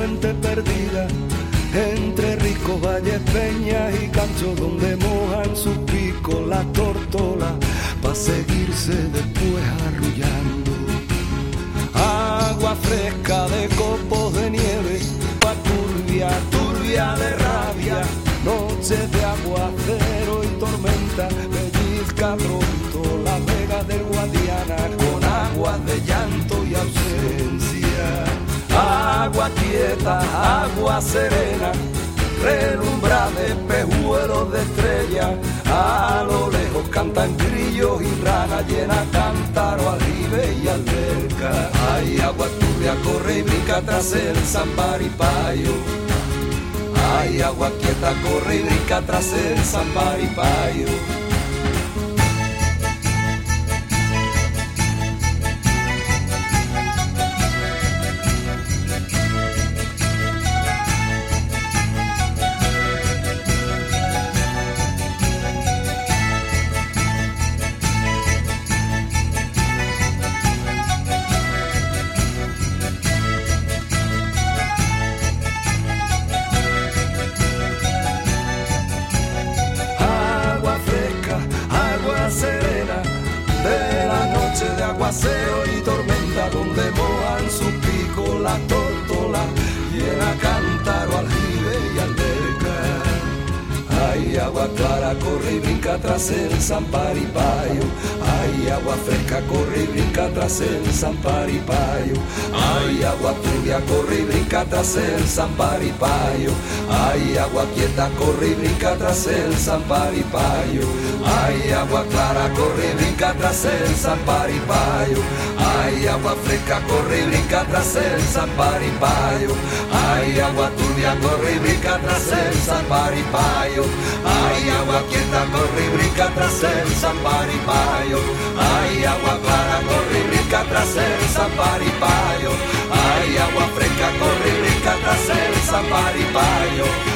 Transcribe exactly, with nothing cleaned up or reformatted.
gente perdida entre ricos valles, peñas y canchos donde mojan sus picos las tórtolas pa' seguirse después arrullando. Agua fresca de copos de nieve, pa' turbia, turbia de rabia, noches de aguacero y tormenta, pellizca pronto las vegas del Guadiana con aguas de llanto y ausencia. Agua quieta, agua serena, relumbra de espejuelos de estrellas, a lo lejos cantan grillos y ranas, llena cántaro, aljibe y alberca. Hay agua turbia, corre y brinca tras el Samparipayo. Hay agua quieta, corre y brinca tras el Samparipayo. Aguacero y tormenta donde mojan sus picos la tórtola, llena cántaro, aljibe y alberca. Hay agua clara, corre y brinca tras el Samparipayo. Hay agua fresca, corre y brinca tras el Samparipayo. Hay agua turbia, corre y brinca tras el Samparipayo. Hay agua quieta, corre y brinca tras el Samparipayo. Hay agua clara, corre y brinca tras el Samparipayo. Hay agua fresca, corre y brinca tras el Samparipayo. Hay agua turbia, corre y brinca tras el Samparipayo. Hay agua quieta, corre y brinca tras el Samparipayo. Hay agua clara, corre y brinca tras el Samparipayo. Hay agua fresca, corre y brinca tras el Samparipayo.